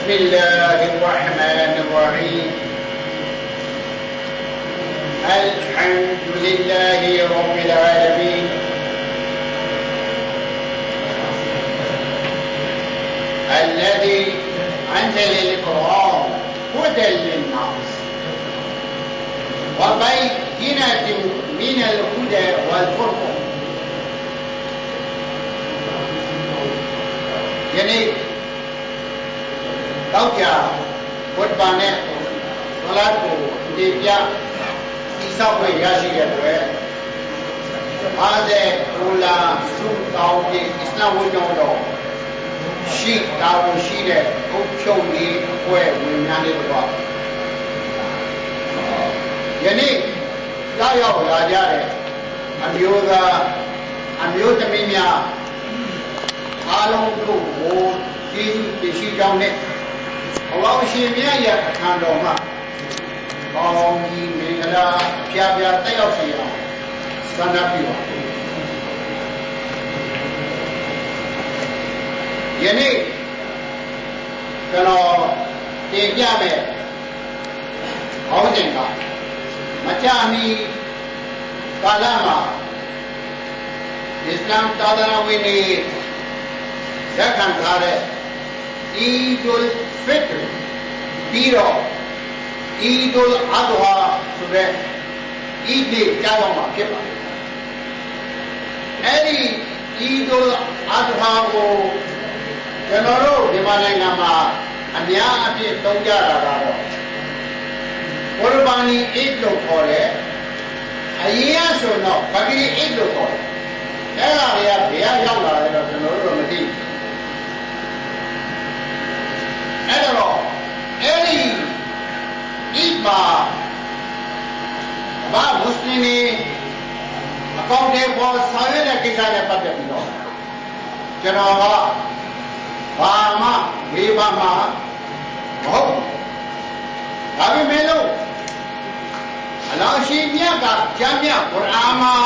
بسم الله الرحمن الرحيم الحمد لله رب العالمين الذي أنزل القرآن هدى للناس وبينات من الهدى والفرقان يعني توجه خطبانه صلاة ديبيا إسحاق ياشي يدوي هذا أولا سوء تاوي إسلام وجودو شيء تاوي شيء أوبشوني هو ويناني دوا يعني لا يو لا جاره أميودا مينيا आलों को वो किसी जाऊँ ने अवाव शेमिया या खानों में बावंगी मेघला क्या तैयार से यहाँ सनापिवा यानी चलो तेज़िया में आउटेंगा मचानी कालामा इस्लाम तादावी ने जखन धारे ईदुल फित्र पीरो ईदुल अदहा सुबह ईद चारों माह के बाद ऐसी ईदुल अदहा को जनरो दिमाने नामा अन्या अपने तौजा रहा हो कुर्बानी ईद लोग खोले अय्या सुनो बकरी ईद लोग खोले ऐसा रिया बिया जाऊँ लाए तो जनरो मती ऐसा ऐसी ईद माह बाप मुस्लिम ने अकाउंटे बहुत सारे ने किसाने पत्ते पिलो जनवा बामा बेबामा बहुत अभी मैं लो अलाशीमिया का जामिया कुरामा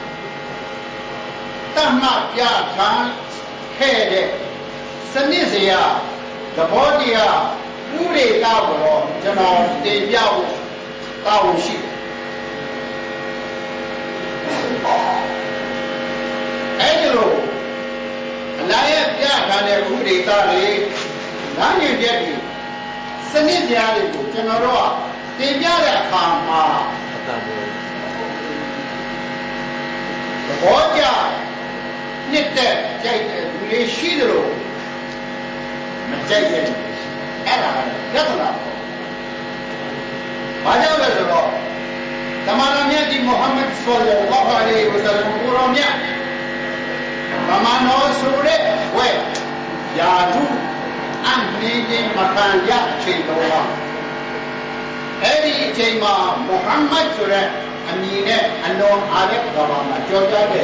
तहमा क्या खान खेले सन्नी से या दबोदिया पूरे तावरो जनों देवियाओ तावुशी ऐजलो लाये क्या खाने पूरे तारे लाने जैसी सनी ज़्यादा को जनों देवियारे खामा दबोदिया नित्य जाइए लेशीलो जाइए ऐसा क्या बाजा वैसे तमारा मियाँ जी मोहम्मद सल्लल्लाहु अलैहि वसल्लम पूरा मियाँ तमानो सूरे वे यादू अन्य के मकान या चेलोहा ऐसी चेमा मोहम्मद सूरे अमीने अन्नो आरब गवामा जोड़ा के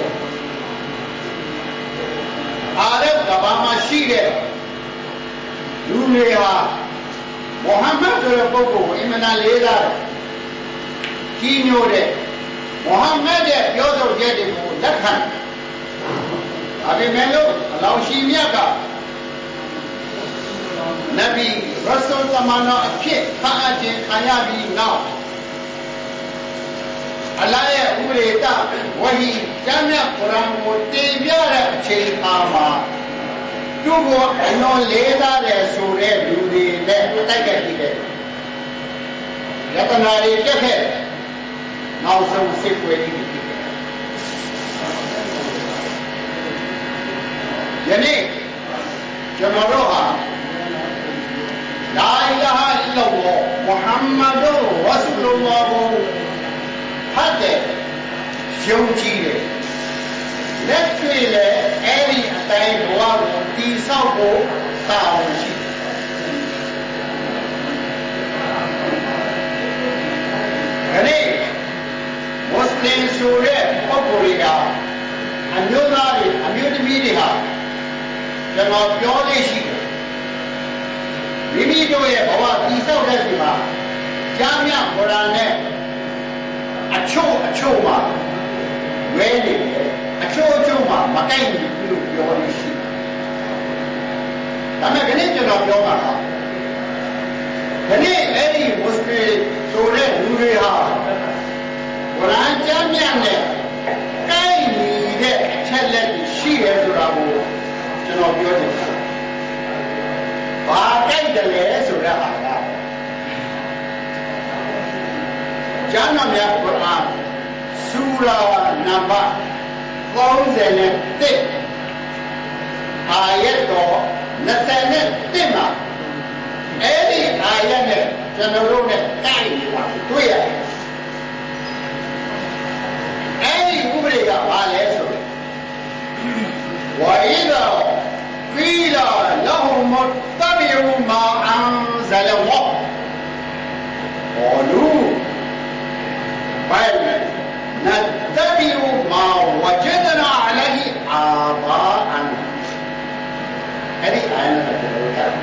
आरब गवामा शीरे दुनिया मोहम्मद रब्बो को इमना लेदा कीन्योरे मोहम्मद है योदो जेडे को लखन अभी मैं लोग लाउशीमिया का नबी रसूल तमाना अच्छे खाजे खाया भी ना अलाए उम्रेता वही जामिया कुरान को तेबियार अच्छे खामा जो वो अनो लेदा रे सूरे दूरी ले पता कहती है यतनारी क्या है नाउसे उसे कोई नहीं यानी जनरोहा ला इलाहा इल्लल्लाह मुहम्मदुर रसूलुल्लाह हदे शौचीले लेक्चुले ऐरी अताई बुआ को तीसों को ताऊशी यानी मुस्लिम सूरे पपुरिया अन्योनारी अन्योदमीरिया जनाब प्योलेशी मिमी जो है भवा तीसों कैसी माँ जामिया कुरान है अच्छो माँ वेले अच्छो माँ मकाई प्योलेशी हमें गने जनाब प्योला တွေဟာဝရမ်းကျမ်းမြတ်နဲ့ကိုက်ညီတဲ့အချက်လက်ရှိရဲဆိုတာကိုကျွန်တော်ပြောချင်တယ်။ဘာကိုက်တယ်လဲဆိုတဲ့ဟာကကျမ်းတော်များကုရ်အာန်ဆူရာနံပါတ်31အာယတ်တော်21မှာအဲ့ဒီအာယတ်နဲ့ကျွန်တော်တို့နဲ့ကိုက်နေတာတွေ့ရတယ်။အဲ့ဒီဥပဒေကဘာလဲဆိုတော့ဝါဣဒာဖီလာလဟူမတ်တဘီယူမာအန်ဇလဝါဘောလူဘယ်နတ်တဘီယူမာဝဂျဒနာအလိုင်ဟီအာဘာအန်အဲ့ဒီအာယတ်ကိုပြောတာ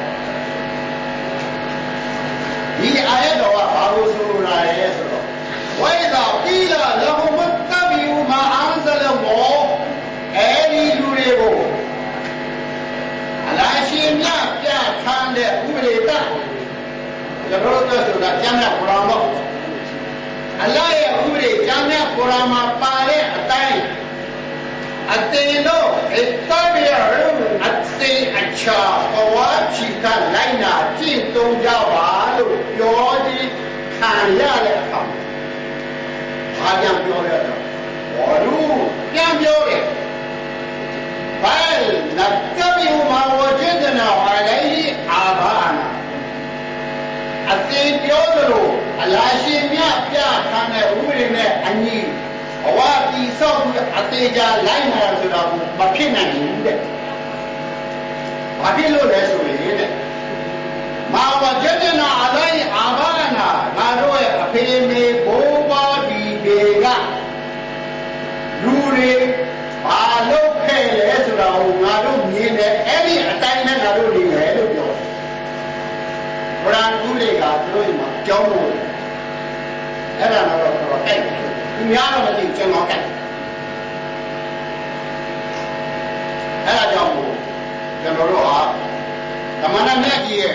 ဒီအာယတ်တော်ကဘာလို့ဆိုလိုတာလဲဆိုတော့ဝိဒါဖီလာလဟူမတ်တဘီယူမာအန်ဇလဝါအဲ့ဒီလူတွေကိုအလားရှိမြပြခန်းတဲ့ဥပဒေတကျွန်တော်တို့ဆိုတာကျမ်းမြတ်ကုရ်အာန်ပေါ့အလားရဲ့ဥပဒေကျမ်းမြတ်ကုရ်အာန်မှာပါတဲ့အတိုင်းအတင်တို့အတဘီရုအတင်အချာဘဝချီကလိုက်နာကျင့်သုံးကြပါလို့ပြောခြင်းခံရတဲ့အခါဘာကြောင့်ပြောရလဲဘောလူပြန်ပြောတယ်ဘယ်နတ်တဘီဟူမာဝဂျဒနာအလိုင်ဟီအာဘာအနာအတင်ပြောသလိုအလားရှိမြပြခံတဲ့ဥပဒေနဲ့အညီဘဝတည်ဆောက်ပြီးအသေးချာလိုက်နာဆိုတာကိုမဖြစ်နိုင်ဘူးတဲ့။ဘာဖြစ်လို့လဲဆိုရင်တဲ့မာဝဂျဒနာအလိုင်အာဘာအနာငါတို့ရဲ့အဖေမေဘိုးဘွားဒီတွေကလူတွေဘာလုပ်ခဲ့လဲဆိုတာကိုငါတို့မြင်တယ်အဲ့ဒီအတိုင်းနဲ့ငါတို့နေမယ်လို့ပြောတယ်။ကုရ်အာန်ဥပဒေကသူတို့မှာအကြောင်းလို့အဲ့ဒါတော့တော့တိုက်တယ်။သူများတော့မသိကျွန်တော်တိုက်တယ်။အဲ့ဒါကြောင့်ကျွန်တော်တို့ဟာသမဏမြတ်ကြီးရဲ့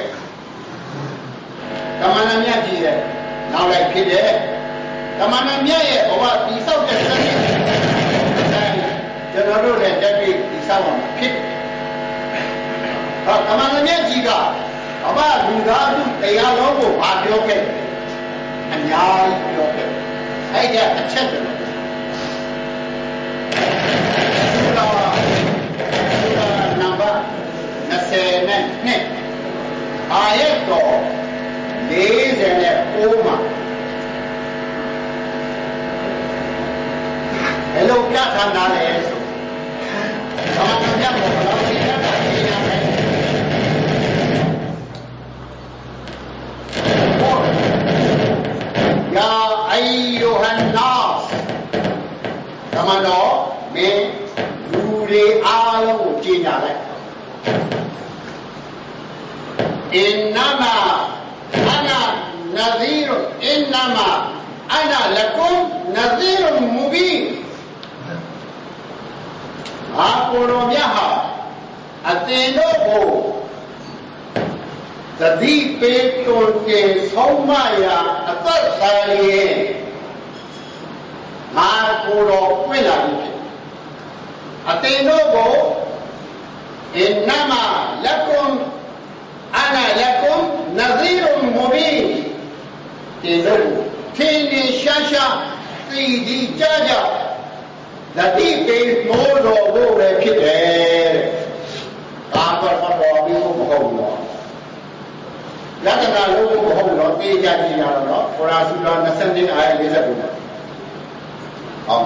နောက်လိုက်ဖြစ်တဲ့သမဏမြတ်ရဲ့ဘဝတည်ဆောက်တဲ့စနစ်ကျွန်တော်တို့လည်းတက်ပြီးဒီဆောက်အောင်ဖြစ်တယ်။ဟာသမဏမြတ်ကြီးကအဘလူသားစုတရားလုံးကိုမပြောခဲ့တယ်။အများကြီးပြောခဲ့တယ်။အဲ့ဒါအချက်တယ်။နံပါတ်22အာယတ်တော်49မှာဘယ်လိုပြဋ္ဌာန်းတာလဲဆိုဘာမှမပြတ်ဘူးလို့သိရတာသိရတယ်ယာအယျူဟန်နာစ်သမန်တော်မင်းလူတွေအားလုံးကိုကြည်ညာလိုက်အင်နာမာအနာနဇီရအင်နာမာအနာလကုမ်နဇီရမူဘီအာကိုရောမြတ်ဟာအတင်တို့ကိုသတိပေးတွင်ကျဆုံးမရာအသက်သာရင်အာကိုရောပြင့်လာပြီဖြစ်အတင်တို့ကိုအင်နာမာလကုမ်အနာလကုမ်နဇီရမူဘီတင်တို့ထင်းထင်းရှားရှားသိဒီကြကြသတိပေးမိုးတော်ဖို့ပဲဖြစ်တယ်။ဒါကတော့တော်ပြီးမဟုတ်ဘူးနော်။ယတနာလုံးမဟုတ်တော့တေးကြကြည့်ရတော့နော်။ကုရ်အာန်ဆူရာ22အာယတ်49မှာ။ဟုတ်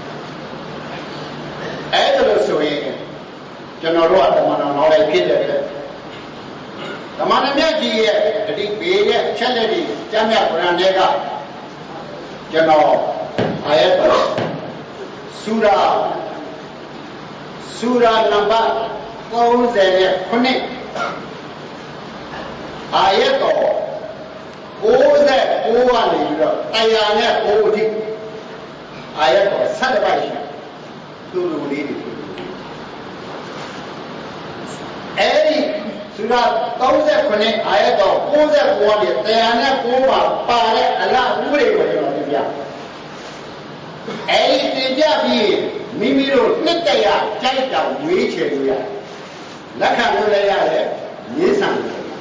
။အဲ့ဒါလို့ဆိုရင်ကျွန်တော်တို့ကတမန်တော်နောက်လိုက်ဖြစ်တယ်တဲ့။တမန်တော်မြတ်ကြီးရဲ့အတိဘေးရဲ့အချက်လက်တွေကျမ်းမြတ်ကုရ်အာန်ထဲကကျွန်တော်အာယတ်တော်ဆူရာနံပါတ်39အာယတ်တော်69ကနေပြီးတော့109အထိအာယတ်တော်7ပါးရှိသူလူလေးတွေအဲ့ဒီဆ Surah 39 ayat 69နဲ့တရားနဲ့9ပါပါတဲ့အလားဥပဒေကိုကျွန်တော်ပြပြအဲဒီတင်ပြပြီးမိမိတို့နှစ်တရာကြိုက်တောင်ရွေးချယ်လို့ရတယ်လက်ခံလို့လည်းရတယ်ငြင်းဆန်လို့ရတယ်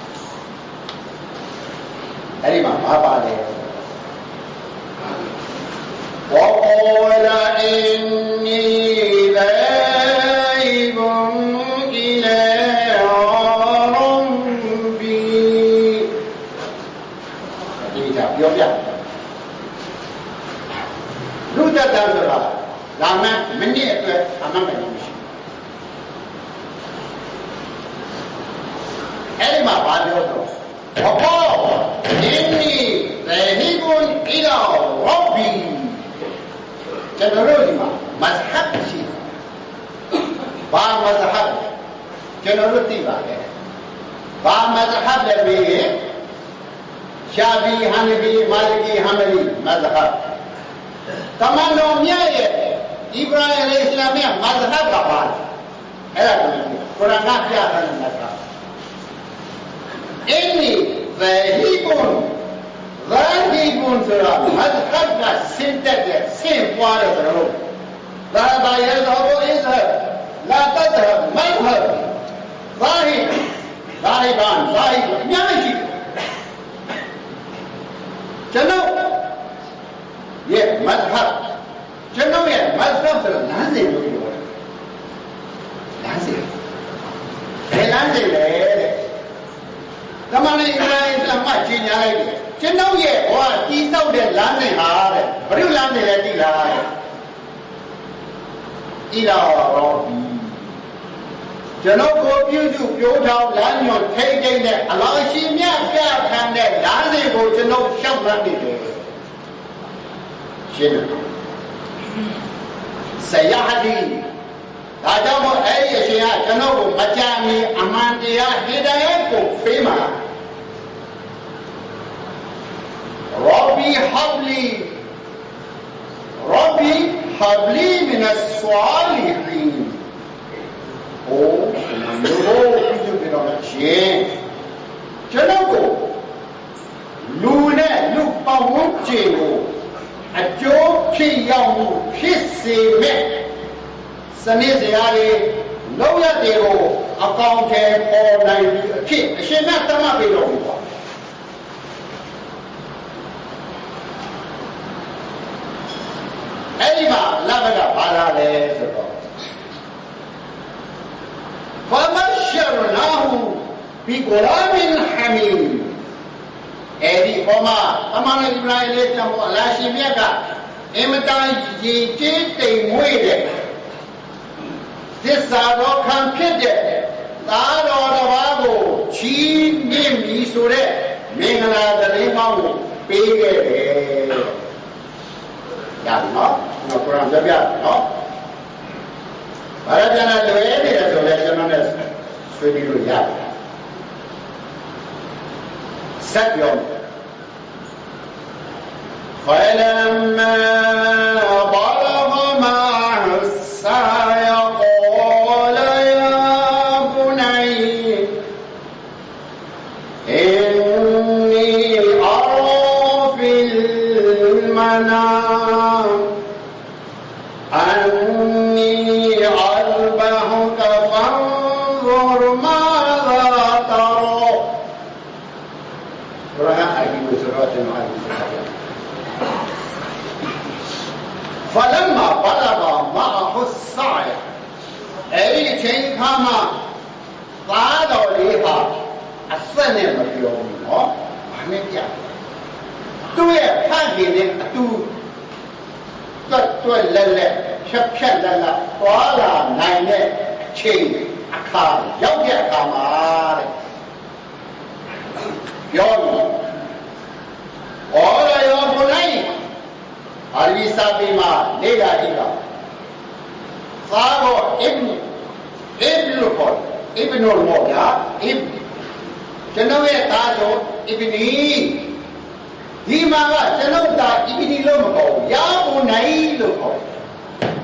အဲဒီမှာဘာပါလဲوقال إني ذاهب إلى ربي ဒီကပြောပြလူတတ်တယ်ဆိုတာဒါမှမနစ်အတွက်အမှန်ပဲမရှိအဲ့ဒီမှာဘာပြောတော့ဘောအင်းနီရေဟီကွန်အီလာရောဘီကျွန်တော်တို့ဒီမှာမဇဟပ်ရှိဘာမဇဟပ်ကျွန်တော်တို့သိပါတယ်ဘာမဇဟပ်လဲပြီးရှာဘီဟန်ဘီမာလီကီဟမ်ဘလီမဇဟပ်တမန်တော်မြတ်ရဲ့ဣဗရာဟိမ်အလိုင်ဟ်အစ္စလာမ်ရဲ့မဇဟပ်ကပါအဲ့ဒါကိုကုရ်အာန်ကပြထားတဲ့မဇဟပ်အင်းနီဇာဟီကွန်ذاهب سرا مذهب کا سنتك سين قواره درو ذهب يذهب اذهب لا تذهب مذهب ذاهبان ماشي جنو ये मजहब जनो ये मजहब सर लांसे लोग लांसे ले तमाने इस्लाम मा चिन्ह आएကျွန်တော်ရဲ့ဟောတီးတောက်တဲ့လမ်းနဲ့ဟာတဲ့ဘယ်လိုလမ်းနဲ့လဲတိလားတဲ့ဣလာရောဘီကျွန်တော်ကိုပြုစုပြိုးထောင်လမ်းညွန်ထိတ်ထိတ်နဲ့အလောရှိမြတ်ပြခံတဲ့လမ်းတွေကိုကျွန်တော်ရှောက်လမ်းနေတယ်ရှင်းတယ်ဆရာဟဒီဒါကြောင့်မို့အဲ့ဒီအရှင်ကကျွန်တော်ကိုမကြမ်းမီအမှန်တရားဟိဒါယတ်ကိုဖေးမှာربي حبلي من الصالحين او نو بيجو بيرو شين جنوكو لونه لو باوچيو اجو كياو كيسيمه سنه زياري لو يديرو اكاونت اونلاين اكي اشينا تما بيروအဲ့ဒီမှာလဘကဘာလာလဲဆိုတော့ဖမရှရနာဟူဘီဂူလာမင်ဟမီအဲ့ဒီဘောမှာအမန်အစ္စလာမ်လေးတမောအလာရှိမြတ်ကအင်မတန်ရည်ကျင်းတိမ်မွေ့တဲ့သစ္စာတော်ခံဖြစ်တဲ့သားတော်တစ်ပါးကိုချီးမြှင့်ပြီးဆိုတဲ့မင်္ဂလာသတင်းကောင်းကိုပေးခဲ့တယ်ရတယ်နော်ကျွန်တော်ကုရ်အာန်ပြပြနော်ဘာရပြန်လာလွယ်နေတယ်ဆိုလဲကျွန်တော်လည်းဆွေးနွေးလို့ရတယ်ဆက်ပြောفلما بلغ معه السعي قال يا بني إني أرى في المنام أني أذبحك فانظر ماذا ترى فلما بلغ معه السعي أي شيء كما قال لها السنة مليون محمد يعني သူ့ရဲ့ဖန်ကြီးနဲ့အတူတွတ်လက်လက်ဖြတ်ဖြတ်လက်လက်သွားလာနိုင်တဲ့အချိန်အခါရောက်တဲ့အခါမှာတဲ့ပြောလို့ဩရယောဘုနိုင်အာရီစာပေမှာလေ့လာကြည့်တော့သာဘောအစ်လို့ခေါ်အစ်နိုမောဗျာကျွန်တော်ရဲ့သားတော်အစ်နီဒီမှာကကျွန်တော်သာအစ်နီလို့မခေါ်ဘူးရာဘုနိုင်လို့ခေါ်တယ်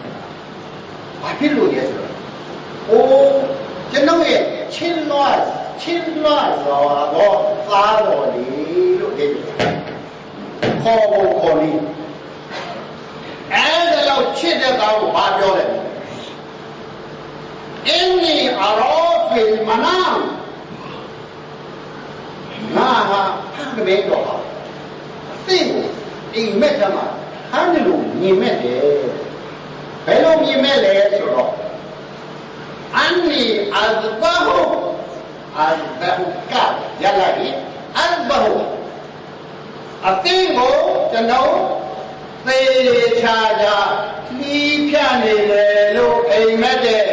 ဘာဖြစ်လို့လဲဆိုတော့ကျွန်တော်ရဲ့ချင်းလွှားချင်းလွှတ်စွာသောသားတော်လေလို့ဒီခေါ်ဖို့ခေါ်နေအဲ့ဒါလောက်ချစ်တဲ့ကောင်ကိုဘာပြောလဲအင်းနီအရောဖီမနာငါဟာဖတ်ကလေးတော့ဟာအသိကိုအိမ်မက်တမှာဟမ်းလို့မြင်မဲ့တယ်ဘယ်လိုမြင်မဲ့လဲဆိုတော့အန်နီအဇဘာဟူအဇဘာဟူကရလာပြီအဇဘာဟူအသိကိုကျွန်တော်သေချာချာလီးဖြတ်နေတယ်လို့အိမ်မက်တဲ့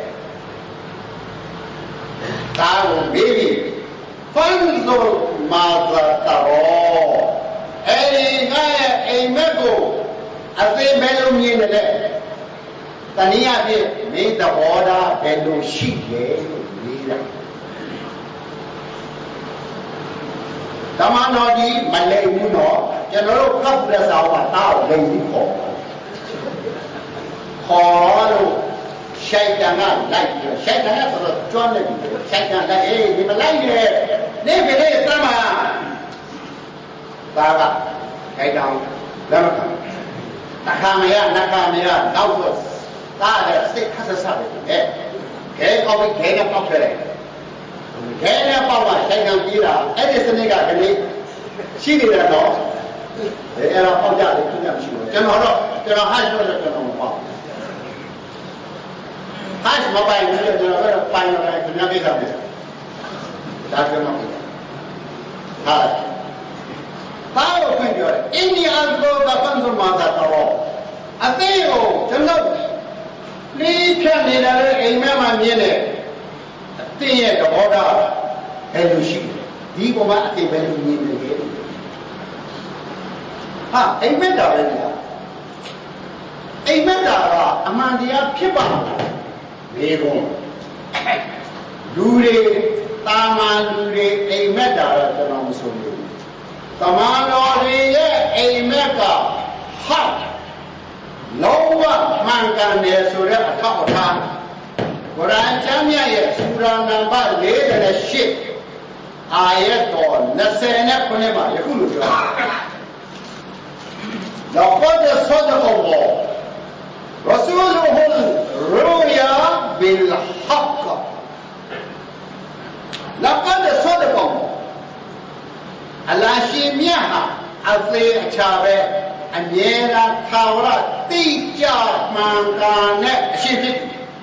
ဒါကိုမေးပြီးဖန်ဇိုမာဇာတရောအဲ့ဒီငါရဲ့အိမ်မက်ကိုအသိဘယ်လိုမြင်တယ်လဲတနည်းအားဖြင့်မင်းသဘောထားဘယ်လိုရှိလဲလို့မေးတာဓမ္မတော်ကြီးမလိမ်ဘူးတော့ကျွန်တော်တို့ဖတ်တဲ့စာအုပ်ကတားကိုလိမ်ပြီးခေါ်လို့ရှိုက်တန်ကလိုက်ပြီးရှိုက်တန်ကဆိုတော့ကျွမ်းနေပြီရှိုက်တန်လိုက်ဒီမလိုက်နဲ့နေပြီလေသမ်းပါဒါကခိုက်တောင်လက်မခံတခါမရနခါမရနောက်ဆိုသားတဲ့စိတ်ခက်ဆက်တယ်ခဲကောက်ပြီးခဲနဲ့ပေါက်ခဲ့တယ်ခဲနဲ့ပေါက်မှရှိုက်တန်ပြေးတာအဲ့ဒီစနစ်ကကလေးရှိနေတယ်တော့အဲ့ဒါပေါက်ကြတယ်သူကမရှိဘူးကျွန်တော်ဟိုက်တော့ကျွန်တော်မပေါက်ဟိုက်မပိုင်ဘူးကျွန်တော်ကတော့ပိုင်ရတယ်ခင်ဗျားပြေးတာပဲဒါကျွန်တော်ဟာဘာလို့ဖွင့်ပြောလဲအိန္ဒိယသောကပန်းစမာသာတော်အသေးကိုကျွန်တော်လေးဖြတ်နေတာလေအိမ်မက်မှာမြင်တယ်အသေးရဲ့သဘောထားဘယ်လိုရှိလဲဒီပုံမှာအသေးဘယ်လိုမြင်နေလဲဟာအိမ်မက်တာပဲညာအိမ်မက်တာကအမှန်တရားဖြစ်ပါလားဒီကုန်းလူတွေတာမန်လူတွေအိမ်မက်တာတော့ကျွန်တော်မဆိုဘူးတမန်တော်တွေရဲ့အိမ်မက်ကဟာလုံးဝမှန်ကန်တယ်ဆိုတဲ့အထောက်အထားကုရ်အာန်ကျမ်းမြတ်ရဲ့စူရာနံပါတ်48အာယတ်တော်29မှာယခုလိုပြောلقد صدق الله رسوله الرؤيا بالحق لقد صدق اللهအလရှိမြတ်ဟာအသေးအချာပဲအမြဲတမ်းသာဝရတိကျမှန်ကန်တဲ့အရှိဖြစ်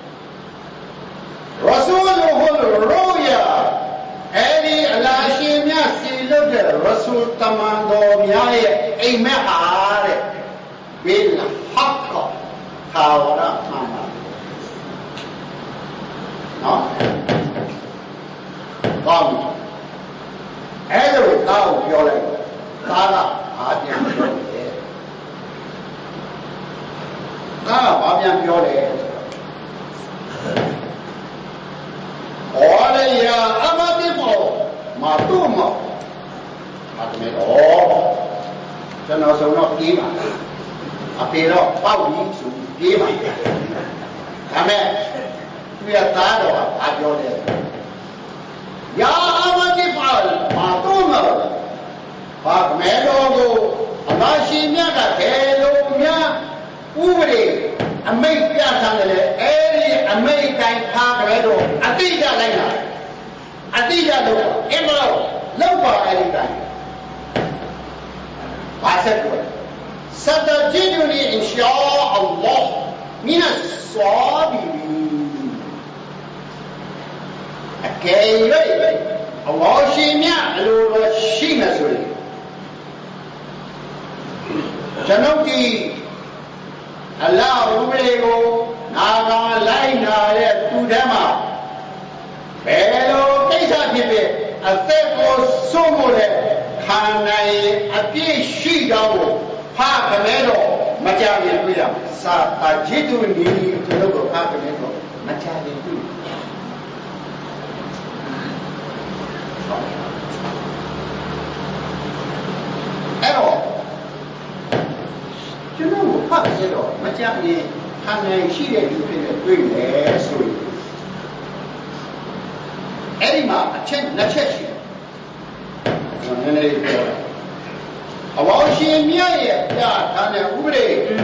ရဆူလ်ဟူရိုယာအဲ့ဒီအလရှိမြတ်စီလို့တဲ့ရဆူလ်တမန်တော်များရဲ့အိမ်မက်ဟာတဲ့ဘီလ်ဟက်ခ်သာဝရမှန်ပါနော်ကောင်းအဲ့လိုသားကိုပြောလိုက်သားကဘာပြန်ပြောလဲသားကဘာပြန်ပြောလဲဟောလေယာအမတိမောမာတုမောမာတမေတော့ကျွန်တော်ဆုံးတော့ပြေးပါအဖေတော့ပေါက်ပြီးဆိုပြေးပါဒါမဲ့သူရသားတော့ဘာပြောလဲယာအမတိပါမာတုမောဘာမဲတော်ကိုအလရှိမြတ်ကဘယ်လိုများဥပဒေအမိတ်ပြထားတယ်လေအဲ့ဒီအမိတ်တိုင်းထားကြဲတော့အတိအကျလိုက်တာအတိအကျလို့အင်းမလို့လောက်ပါအဲ့ဒီတိုင်းဘာဆက်ပြောစတဂျီဒူနီအင်ရှာအလ္လာဟ်မင်အဆာဘီရီအကယ်၍အလ္လာဟ်ရှိမြတ်အလိုတော်ရှိမှဆိုရင်ကျွန်ုပ်ဒီအလ္လာဟ်ဥပဒေကိုနာခံလိုက်နာတဲ့သူတည်းမှာဘယ်လိုကိစ္စဖြစ်ဖြစ်အသက်ကိုစွန့်ဖို့တဲ့ခံနိုင်အပြည့်ရှိကြောင်းကိုဖခမဲတော့မကြခင်တွေ့ရမယ်စာတာဂျစ်တူနီကျွန်ုပ်တို့ဖခမဲတော့မကြခင်တွေ့အဲ့တော့ကျွန်တော်ဖတ်ရတော့မကြရင်ခံနိုင်ရှိတဲ့လူတွေနဲ့တွေ့မယ်ဆိုရင် Edima, a check, not check. About she and me, yeah, and a Ure.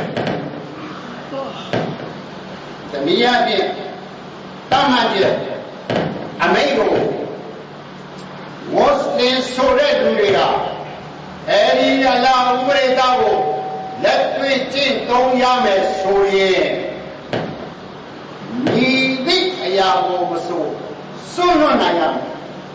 The Mia, Tamadia, Amigo, was then so red Urea. Eri Allah Ure Davo, let me think, don't yame, so ye. Ni Ayabo so, sooner I am.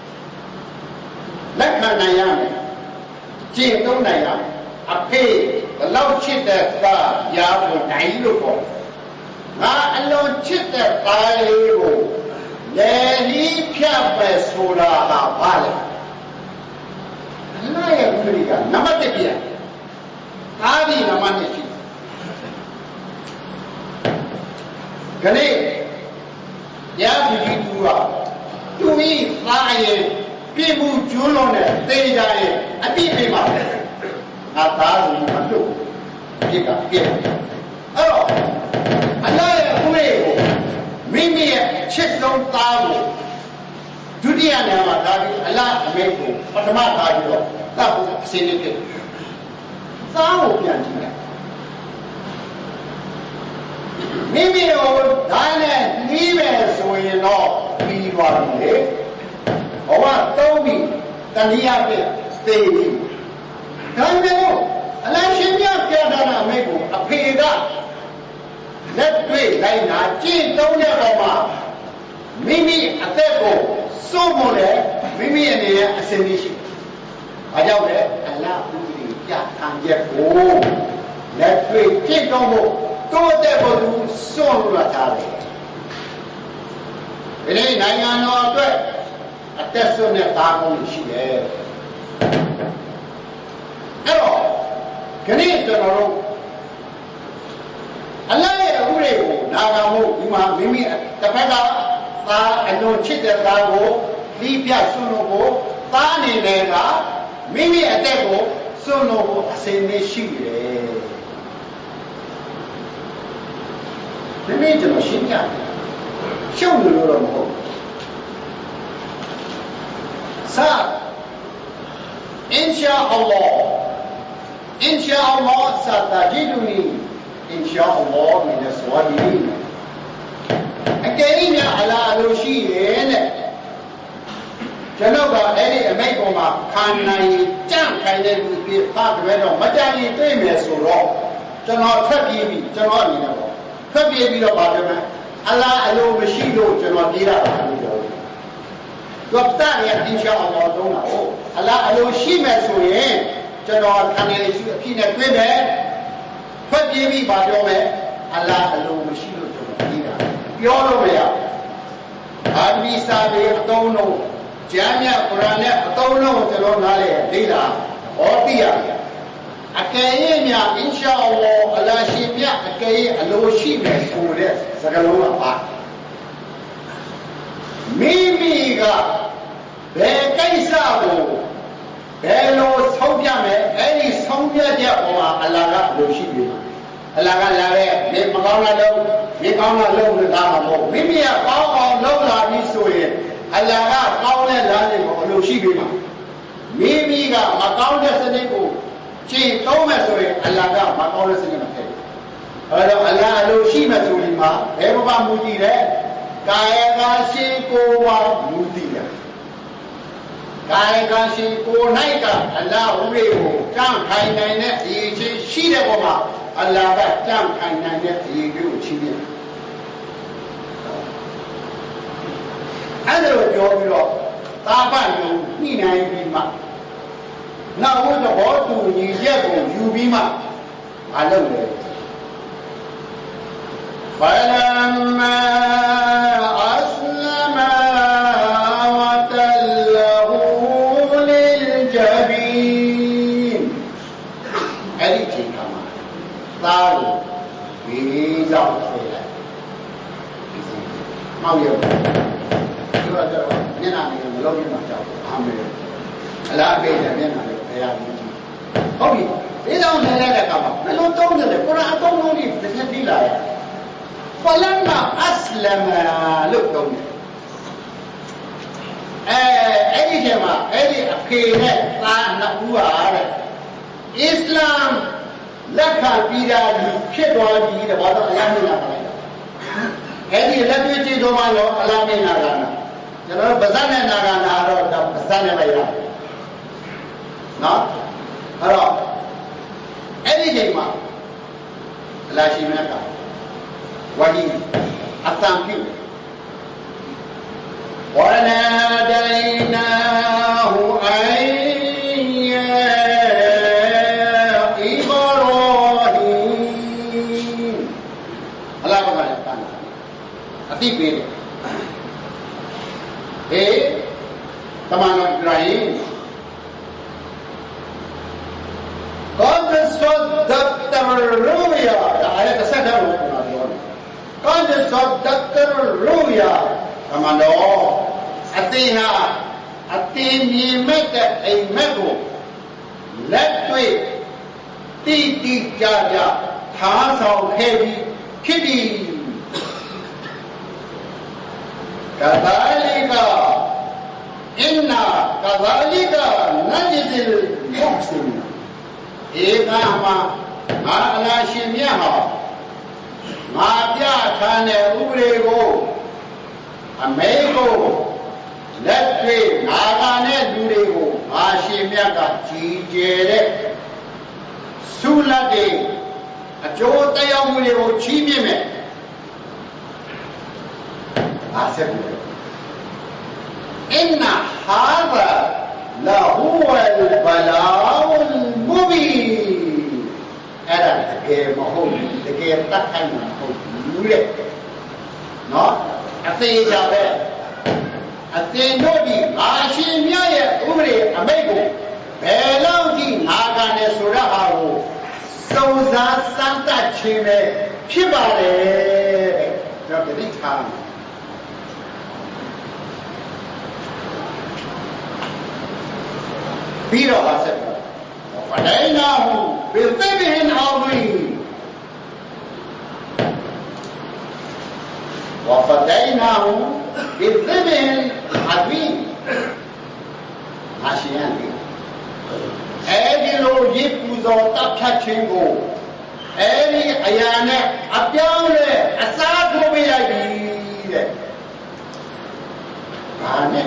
Lakanayam, Jim Donayam, a pay, the love chit that Yabu Nailuko. Not alone chit that Bayo, Lady Piapa Sola Valley. Laya Muriga, Namatipia, Adi Namanichi. Gane, Yabu, to me, flying. People Julon, they die, a people not thousand two. Pick up here. Oh, Allah, Mimi, check down Tago. Judiana, Allah, Mako, Patama, that was significant. Sao Piantina. Mimi, old Diana, leave us so you know, we want Owa Toby, Tania, stay. Tango, Alashimia Piadana Mego, a peda. That way, Lina, Jin Tonya, Mimi, Ateko, Somole, Mimi and the Ascension. Ayawe, Allah, can get home. That way, Jin Tomo, don't ever do so much. It ain't I know. A test on that time she had. Hello, can you turn around? Allah, Ureo, Nagamo, Ima, Mimi, Tapeta, and no chit at Dago, Libya, Sunogo, Tani Nega, Mimi at Dego, Sunogo, Asene Shire. The major machine, show the Lord. Sir, Inshallah, satajiduni, Inshallah, min aswadirin. Again, ala alushin. Janoga, Eddie, and Makoma, Kanai, Jam, Kaine, be part of it, Majani, Tame, so wrong. Janot, Trabi, Janot, Trabi, Allah, Alo, Machino, Janot, Dira. Goptania, Inshallah, don't know. Allah, Alo, she met so in. General Canary, Pina Quebe, put Yemi Badome, Allah, Alo, Machino, Janot, Yonomea. Admi Sabe, don't know. Jamia, Qurana, don't know, Janonale, Dila, or Tia. Akayemia, Inshallah, Allah, Shimia, Akay, Alo, she met so this, Sagalona Park. Mimiga, Bekaisabo, Bello Sopiame, any Sompia or Alaga, Lushi. Alaga Lare, make Magana low, make on a low with Damo. Mimia, Pao, Lola, Misoe, Alaga, Pao, and Lushi. Mimiga, Macauna Seneco, Chi Thomas, Alaga, Macauna Seneco. Allah, Lushi, Masulima, Eva Mutire. Kayaga Kowa Mudia. Kayaga Ko Naika, Allah Ureo, Jam Kaina, Shida Goma, Allah, Jam Kaina, you Chile. Other Jobilo, Tapan, Nina Bima. Now, what about to Nijago, Yubima? I love it. فلما أسلم وتله للجبين أريتي كما قالوا بيزا وخيلا ما يوم يوم جروا نحن لو يوم جاوا عمرو لا بيجا نحن يا بيجي أوكي إذا هنالك كما نلون تون ده كنا تون نوري تسمع لا فلما أسلم لكم any Jama, any Akene, Napuare, Islam, Laka Pida, Kedwadi, the Wada Yamina. Any language Domano, Alame Nagana. You know, Bazana Nagana, or Bazana Laya. No? Hello. Any Jama, Lashimaka. Wahi, Atampi. وناديناه أن يا إبراهيم الله كمان أتي بير كمان إبراهيم قد صدقت الرؤيا آية تصدق قد صدقت الرؤيا كمان أتيها أتيني متى أي مدو لا توي تي جاجا ثاسو خيبي كدي كذلك إنا كذلك نجزي المحسنين إذا ما أنا شميها ما بيا كان أوليغو أميغو let me Nagane Durego, Ashimiaka, Chijere, Sulade, a Jotaya Muleo Chimime. I said, Inna Hava Lahuel Balaul Movie. Era the game of home, the game that kind of home. No? I say it's out there. Atendodi, Ashimia, Uri, Amego, Belauti, Nagane Suraharu, Souza Santa Chime, Kibale, Rabbitan. Peter Hassan, Fadaina, with baby in Audrey. وفديناه بذبح عظيم عشياني أدي لو يبوزو تكتشينغو أدي أيانا أبياولة أساتو بيلاجي بانه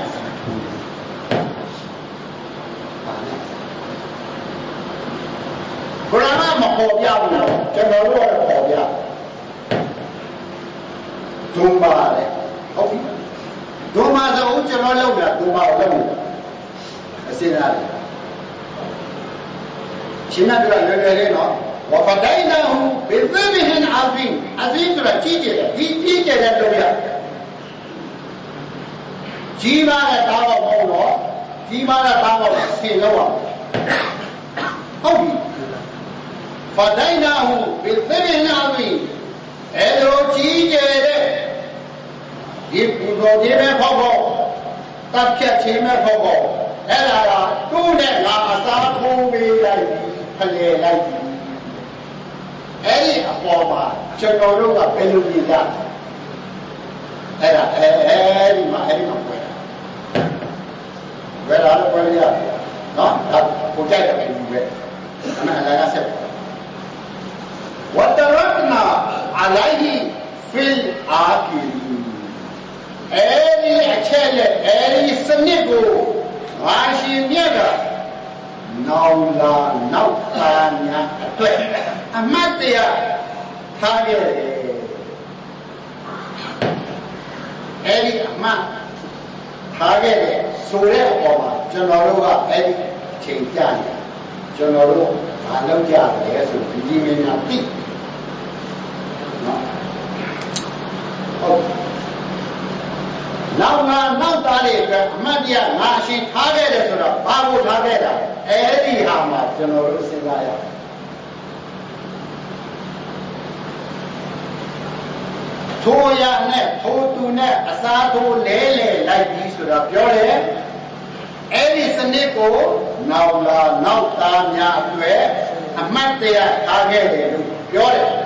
قرانا مخوبيا جنرو مخوبيا Dumba, okay. Dumba the Ucha Loga, Dumba Loga. I say that. Chinadra Lureno, Wafadaina, Bevivian Alvin, Azindra teacher, he teacher at Loga. Jiva at Tava Mono, Jiva at Tava Siloa. Okay. Fadaina, Bevivian Alvin. Hello, teacher. If you go there, Pogo, that catch him a Pogo. Ella, do that, Lama, movie like Eddie, a former, Chanoruga, Pelumida. Ella, Eddie, my Eddie, where are the Pelia? No, that potato anywhere. And I said, what the Ratna? Alaihi fil Akiri. Any Achele, any Sanigo, Rashi Miaga, Naula, Nautania, Amatia, Tage, Eddie Amat, Tage, Sore Oma, Jonoruga, Eddie Chintania, Jonoru, Aloja, yes, Vijimina Pit. Oh. Now, Madia, Nashi, Tage, Babu Tage, Eddie Hama, General Silaya. Toya net, Totu net, Asato, Lele, like these to the Pure, Eddie Saneko, Naula, Nautania, Amatia, Tage, Pure.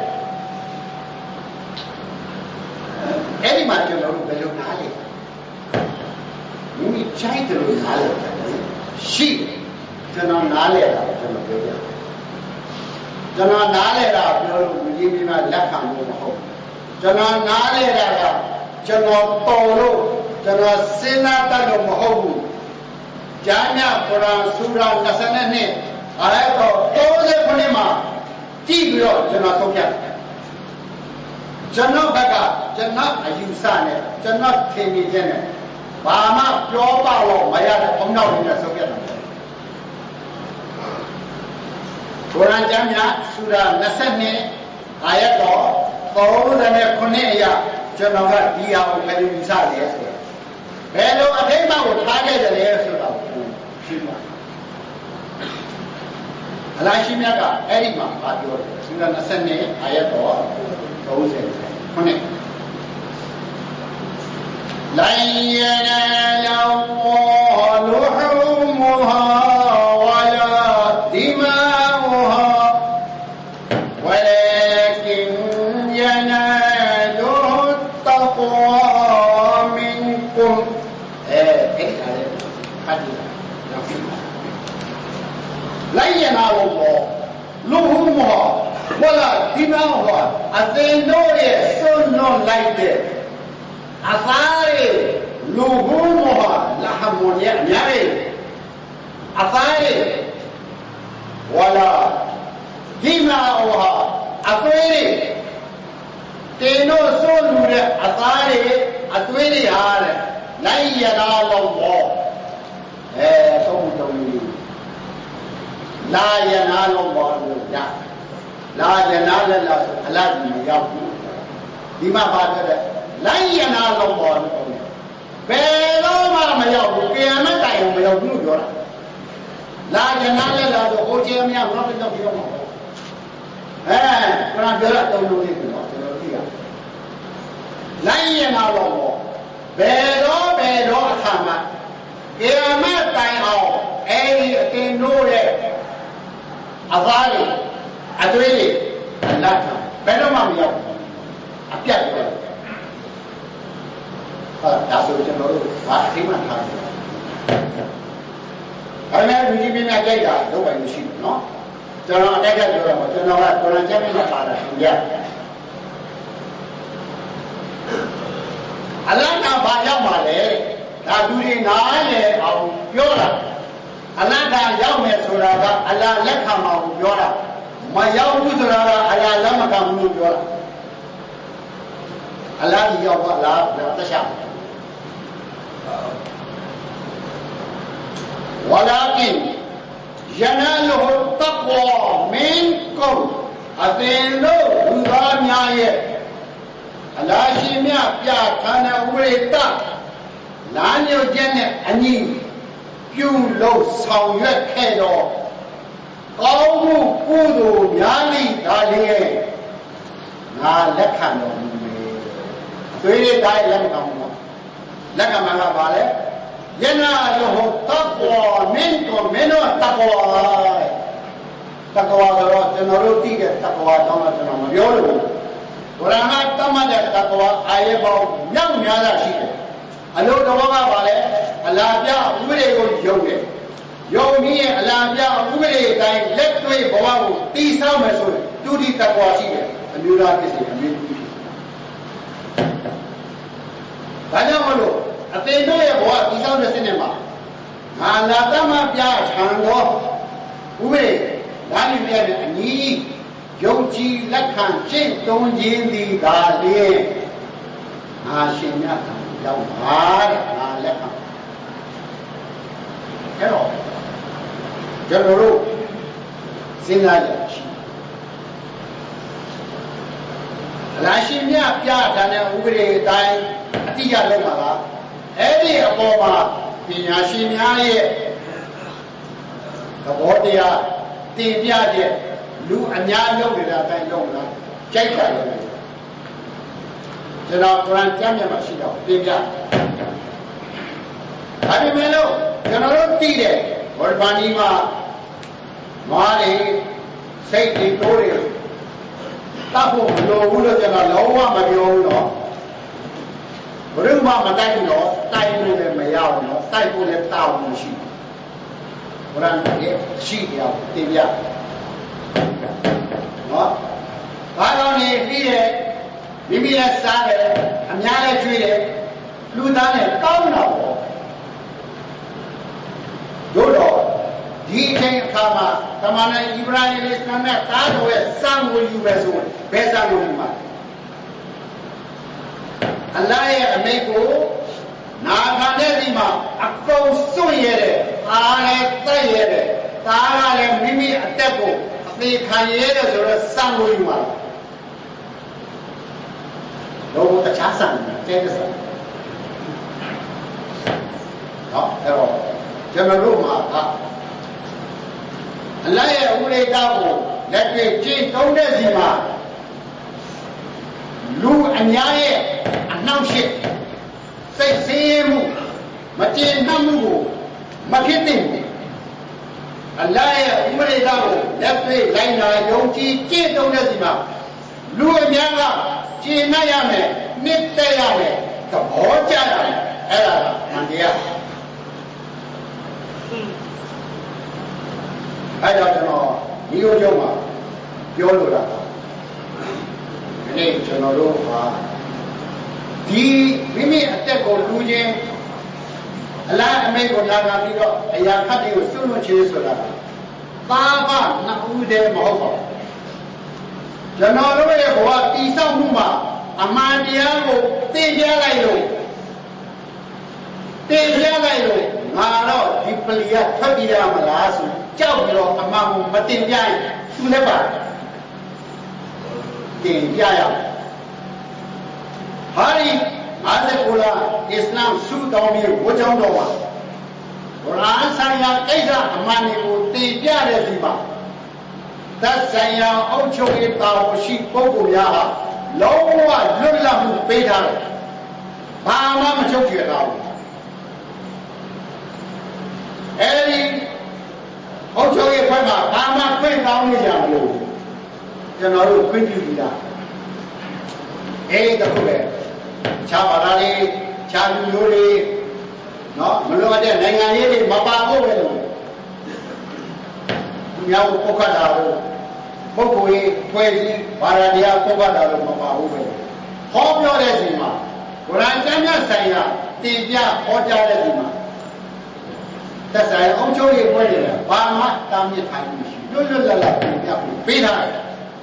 Eddie Majo, Belunali. ချိုက်တယ်လို့နားလည်တယ်ရှိကျွန်တော်နားလည်တာကျွန်တော်ပြောပြကျွန်တော်နားလည်တာပြောလို့လူကြီးများလက်ခံလို့မဟုတ်ကျွန်တော်နားလည်တာကကျွန်တော်တော်လို့ကျွန်တော်စဉ်းစားတတ်လို့မဟုတ်ဘူးကျမ်းမြတ်ကုရ်အာန်ဆူရာ22အာယတ်တော်39မှာကြည့်ပြီးတော့ကျွန်တော်သုံးပြတယ်ကျွန်တော်ဘက်ကကျွန်တော်အယူဆနဲ့ကျွန်တော်ထင်မြင်ခြင်းနဲ့ဘာမှပြောပါလို့မရတဲ့ဘုံတော်လေးနဲ့သုံးပြတယ်ကုရ်အာန်ကျမ်းမြတ်ဆူရာ22အာယတ်တော်39အရာကျွန်တော်ကဒီဟာကိုဘယ်လိုယူဆလဲဆိုတော့ဘယ်လိုအထိတ်အမှကိုထားခဲ့တယ်လဲဆိုတာကိုရှင်းပါအလ္လာဟ်ရှိမြတ်ကအဲ့ဒီမှာပြောတယ်ဆူရာ22အာယတ်တော်30لن ينال الله لحومها ولا دماؤها ولكن يناله التقوى منكم لن ينال الله لحومها ولا دماؤها أذنوا يسنوا لايته أثاري لحومها لحم يعني أثاري ولا دماؤها أثاري تينو سنوا أثاري أثاري هذا لن ينال الله لا ينال الله لا ينال الله ما يقول بما بعد لا ينال الله بينما ما يقول كيما تايم ما يقول جورا لا ينال الله هو كيما يقول ما يقول كنا جورا تقولون كنا لا ينال الله بينما أخما كيما تايم أي تنور أضاري أدري الله بينما ما يقول أبيضဒါဆိုကျွန်တော်တို့ဘာအသိမှထားတယ်။ဒါပေမဲ့လူကြီးများကြိုက်တာတော့ဘာလို့ရှိလဲနော်။ကျွန်တော်အတက်ပြောရမှာကျွန်တော်ကကုရ်အာန်ကျမ်းနဲ့ပါတာသင်ရတယ်။အလ္လာဟ်ကဘာရောက်မှာလဲ။ဒါလူတွေနားလေအောင်ပြောတာ။အလ္လာဟ်ကရောက်မယ်ဆိုတာကအလ္လာဟ်လက်ခံမှာကိုပြောတာ။မရောက်ဘူးဆိုတာကအလ္လာဟ်လက်မခံဘူးလို့ပြောတာ။အလ္လာဟ်ကြီးရောက်ပါလား။သက်ရှာ။ ولكن يناله التقوى منكم أذنوا رضانيا على شيميا بيا كان وريتا لان يوجن أني يولو سويت كيدو قوم كودو يالي داليه نا لكانو سويري داي لكانو لكما لا بالي يناله التقوى منكم منو التقوى تقوى درو جنروتي के तकवा दोनों जनों में योलू पुराना तमाजा तकवा आये बाव म्यां म्याला शीके अलो दवागा वाले अलाबिया उबरे को योगे योगी अलाबिया उबरे दाई लेट्वे बवाओ तीसरा में सोए टूटी तकवा शीके अन्यूरा किसी अमीर राजा मलो अतेनो ये बवा तीसरा में सिनेमा हालाता में प्यार छांगो उबरे दानी में अनी योगी लखन चिं तोंजिंदी दाले आशिन्या जाओ बाहर ना लखन हेलो जरूर सिंगा जाची आशिन्या प्यार जाने उबरे दाई अतिया लगा ऐसे अपोमा पियाशिन्या ये कबोटिया तीन प्यारे लू अन्याय लोग रहता है लोग ना चाहिए लोग जनाब कुरान क्या में मशीदा तीन प्यार अभी मैं लो जनाब तीरे और पानी में मारे सही थी तोड़े तब वो लोग जनाब लोगा मरियो लो ဘယ်မှမတိုက်ဘူးတော့တိုက်လို့လည်းမရဘူးနော်တိုက်ဖို့လည်းတာဝန်မရှိဘူးဘုရားရဲ့ရှိတရားကိုသင်ပြနော်ဘာကြောင့်လဲပြီးတယ်မိမိလည်းစားတယ်အများလည်းကျွေးတယ်လူသားနဲ့ကောင်းတာပေါ့တို့တော့ဒီအချိန်အခါမှာတမန်တော်ဣဗရာဟိမ်အစ္စလာမ်နဲ့တားတော်ရဲ့စံကိုယူပဲဆိုဘယ်စံကိုယူမှာအလ္လာဟ်ရဲ့အမိန့်ကိုနာခံတဲ့ဒီမှာအကုန်စွန့်ရတဲ့အားလည်းတိုက်ရတဲ့သားကလည်းမိမိအသက်ကိုအသေးခံရတဲ့ဆိုတော့စံကိုယူမှာတော့တခြားစံတဲ့စံနော်အဲ့တော့ကျွန်တော်တို့မှာအလ္လာဟ်ရဲ့ဥပဒေကိုလက်တွေ့ကျင့်သုံးတဲ့စီမှာလူအများရဲ့အနှောင့်အယှက်စိတ်ဆင်းရဲမှုမကျေနပ်မှုကိုမဖြစ်သင့်ဘူးအလ္လာဟ်ရဲ့ဥပဒေကိုလက်တွေ့လိုက်နာယုံကြည်ကျင့်သုံးတဲ့စီမှာလူအများကကျေနပ်ရမယ်နှစ်သက်ရမယ်သဘောကျရမယ်အဲ့ဒါကမှန်တရားအဲ့တော့ကျွန်တော်ဒီလိုကြောင့်ပါပြောလို့လားဒီနေ့ကျွန်တော်တို့ဟာဒီမိမိအသက်ကိုလူချင်းအလားအမိတ်ကိုနာခံပြီးတော့အရာခတ်တွေကိုစွန့်လွတ်ခြင်းဆိုတာသားမနှစ်ဦးတည်းမဟုတ်ပါဘူးကျွန်တော်တို့ရဲ့ဘဝတည်ဆောက်မှုမှာအမှန်တရားကိုသင်ကြားလိုက်လို့ငါတော့ဒီပလီကထွက်ပြေးရမလားဆိုကြောက်ပြီးတော့အမှန်ကိုမတင်ပြရင်သူလည်းပါတင်ပြရအောင်ဟာဒီ59လအစ္စလာမ်စုတော်ပြီးဝတ်ကြောင်းတော်မှာကုရ်အာန်ဆိုင်ရာကိစ္စအမှန်တွေကိုတင်ပြတဲ့ဒီမှာသက်ဆိုင်ရာအုပ်ချုပ်ရေးတာဝန်ရှိပုဂ္ဂိုလ်များဟာလုံးဝလွတ်လပ်မှုပေးထားတယ်ဘာမှမချုပ်ချယ်တာဘူးအဲဒီအုပ်ချုပ်ရေးဘက်မှာဘာမှခွင့်ကောင်းနေကြမလို့ကျွန်တော်တို့ခွင့်ပြုပြီးသားအဲဒီတခုပဲခြားပါလားလေခြားလူမျိုးတွေနော်မလိုအပ်တဲ့နိုင်ငံရေးတွေမပါဖို့ပဲလို့သူများကိုပုတ်ခတ်တာလို့ပုဂ္ဂိုလ်ရေးဖွဲ့စည်းဘာသာတရားပုတ်ခတ်တာလို့မပါဘူးပဲဟောပြောတဲ့ချိန်မှာကုရ်အာန်ကျမ်းမြတ်ဆိုင်ရာတင်ပြဟောကြားတဲ့ချိန်မှာသက်ဆိုင်အုပ်ချုပ်ရေးဖွဲ့တယ်ဘာမှတားမြစ်ထားမှုမရှိလွတ်လွတ်လပ်လပ်တင်ပြပြီးပေးထားတယ်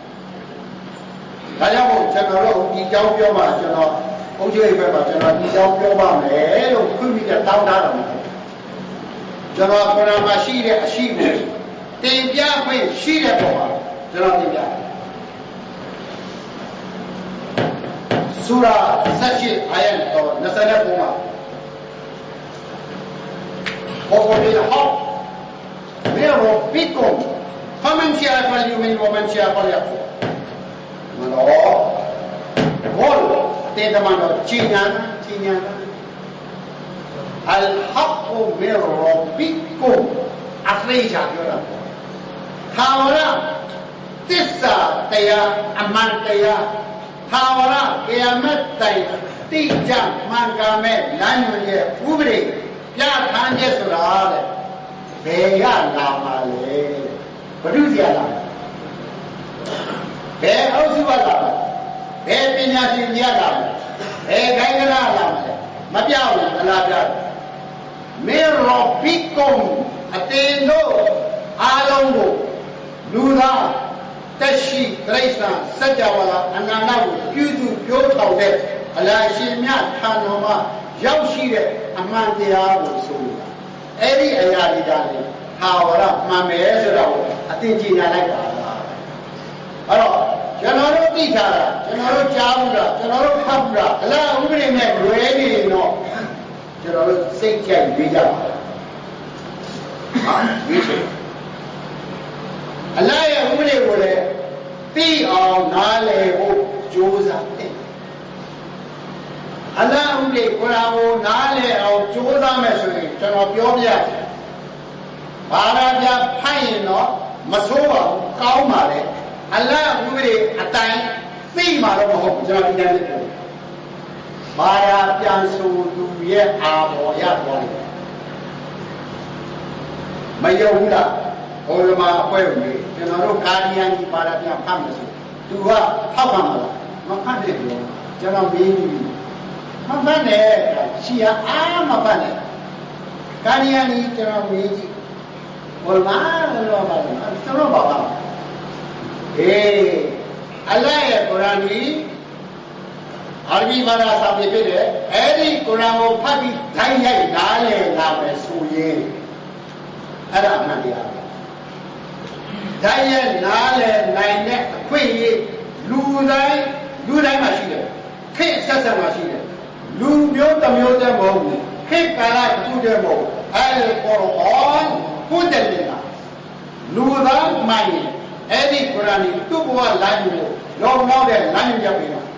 ဒါကြောင့်မို့ကျွန်တော်တို့ဒီကြောင်းပြောမှာကျွန်တော်အုပ်ချုပ်ရေးဘက်မှာကျွန်တော်ဒီကြောင်းပြောပါမယ်လို့ခွင့်ပြုချက်တောင်းထားတာမဟုတ်ဘူးကျွန်တော်ကုရ်အာန်မှာရှိတဲ့အရှိကိုတင်ပြခွင့်ရှိတဲ့ပုံမှာကျွန်တော်တင်ပြတယ်ဆူရာ18အာယတ်တော်29မှာوقل الحق من ربكم فمن شاء فليؤمن ومن شاء فليكفر مالو قول تيتمانو تشينانا الحق من ربكم أخريجا يولا ثاورا تسا تيا أمان تيا ثاورا قيامت تيا تيجا مانكامي لانيو يه أوبريပြထမ်းချက်ဆိုတာတဲ့ဘယ်ရလာမှာလဲဘုဒ္ဓဆရာလာဘယ်အုပ်စုကလာဘယ်ပညာရှင်ကြီးလာဘယ်ခိုင်းကလာလာမပြဘူးအလားပြမေရောဘီကုံအတင်းတို့အားလုံးကိုလူသားတက်ရှိတိရစ္ဆာန်စัจ java လာအနန္တကိုပြုစုပြောထောင်တဲ့အလားရှင်မြတ်ထာတော်မှာရောက်ရှိတဲ့အမှန်တရားကိုဆိုလိုတာအဲ့ဒီအရာတွေကလည်းဟာဝရမှန်မယ်ဆိုတာကိုအသိဉာဏ်လိုက်ပါလားအဲ့တော့ကျွန်တော်တို့သိထားတာကျွန်တော်တို့ကြားဘူးလားကျွန်တော်တို့ဖတ်ဘူးလားအလားဥပဒေနဲ့လွဲနေရင်တော့ကျွန်တော်တို့စိတ်ကြိုက်ပေးကြပါလားဟာဒီဆိုအလားရဲ့ဥပဒေကိုလည်းသိအောင်နားလည်ဖို့ကြိုးစားတယ်အလ္လာဟ်ဥပဒေကုရ်အာန်ကိုနားလည်အောင်ကြိုးစားမယ်ဆိုရင်ကျွန်တော်ပြောပြဘာသာပြဖိုက်ရင်တော့မဆိုးပါဘူးကောင်းပါလေအလ္လာဟ်ဥပဒေအတိုင်းသိမှာတော့မဟုတ်ဘူးကျွန်တော်ဒီတိုင်းပြောဘာသာပြန်ဆိုသူရဲ့အာဘော်ရသွားတယ်မယုံဘူးလားဘုရားမှာအပွဲဝင်ကျွန်တော်တို့ကာဒီယန်ကြီးဘာသာပြန်ဖတ်မယ်ဆိုသူကထောက်ခံမလားမဖတ်တယ်ပြောကျွန်တော်မေးကြည့်မဖတ်နဲ့ရှီယာအားမဖတ်နဲ့ကာဒီယန်ကြီးကျွန်တော်မေးကြည့်ဘုရားလောပါကျွန်တော်ဘာပါအလ္လာဟ်ရဲ့ကုရ်အာန်ကြီးအာရဗီဘာသာစာပေဖြစ်တယ်အဲ့ဒီကုရ်အာန်ကိုဖတ်ပြီးဓာတ်ရိုက်နားလည်လာမယ်ဆိုရင်အဲ့ဒါအမှန်တရားဓာတ်ရိုက်နားလည်နိုင်တဲ့အခွင့်အရေးလူတိုင်းမှာရှိတယ်ခေတ်ဆက်ဆက်မှာရှိတယ်လူမျိုးတစ်မျိုးတည်းမဟုတ်ဘူးခေတ်ကာလတစ်ခုတည်းမဟုတ်အဲ့ဒီကုရ်အာန်ကိုတယ်လားလူသားမှန်ရင်အဲ့ဒီကုရ်အာန်ကိုသူ့ဘဝလမ်းကိုလောမောတဲ့လမ်းရောက်ပြီလား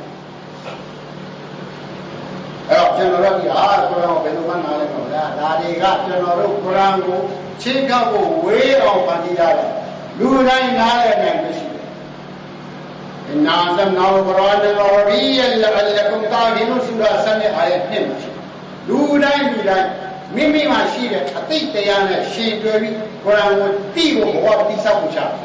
အဲ့တော့ကျွန်တော်တို့ဒီကုရ်အာန်ကိုဘယ်လိုမှနားလဲမလားဒါတွေကကျွန်တော်တို့ကုရ်အာန်ကိုချိန်ကောက်ဖို့ဝေးအောင်ဖန်တီးရတယ်လူတိုင်းနားလည်နိုင်မရှိဘူးအင်နာဇမ်နာလ်ကုရ်အာန်အရဘီယန်လအလကုမ်တာဟီနူဆူရာဆန်ရဲ့အာယတ်ဖြစ်မှာရှိလူတိုင်းမိမိမှာရှိတဲ့အသိတရားနဲ့ရှင်းပြပြီးကုရ်အာန်ကိုသိဖို့ဘဝတိဆောက်ဖို့ချတယ်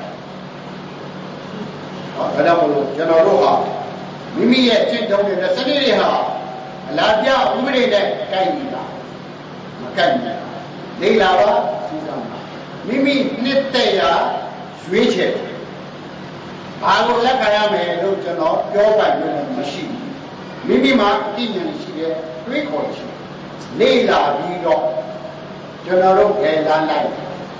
ဒါကြောင့်မို့လို့ကျွန်တော်တို့ဟာမိမိရဲ့ကျင့်သုံးတဲ့စနစ်တွေဟာအလားပြဥပဒေနဲ့ကိုက်နေတာမကိုက်ဘူးလေ့လာပါစူးစမ်းပါမိမိနှစ်သက်ရာရွေးချယ်ဘာလို့လက်ခံရမယ်လို့ကျွန်တော်ပြောပိုင်လို့မရှိဘူးမိမိမှာအသိဉာဏ်ရှိတဲ့တွေးခေါ်ရှိလေ့လာပြီးတော့ကျွန်တော်တို့ဘယ်လမ်းလိုက်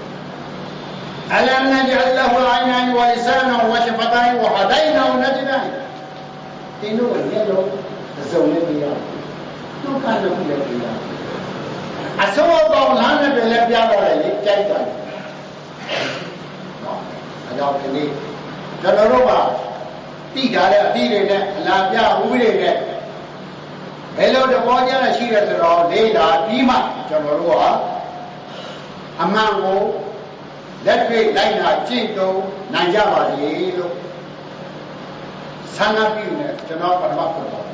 ألم نجعل له عينين ولسانا وشفتين وهديناه النجدين إنه يلو زوجة بيا تو كان له بيا أسوأ قولنا بلا بيا ولا يجاي كان أجاب كني جنروبا تيجاره تيجره لا بيا وبيجره بلو دبوجا نشيرة سرعة ليلا بيما جنروبا أمامهလက်တွေ့လိုက်နာကျင့်သုံးနိုင်ကြပါလေလို့ဆန္ဒပြုနေကျွန်တော်ပထမပြောပါ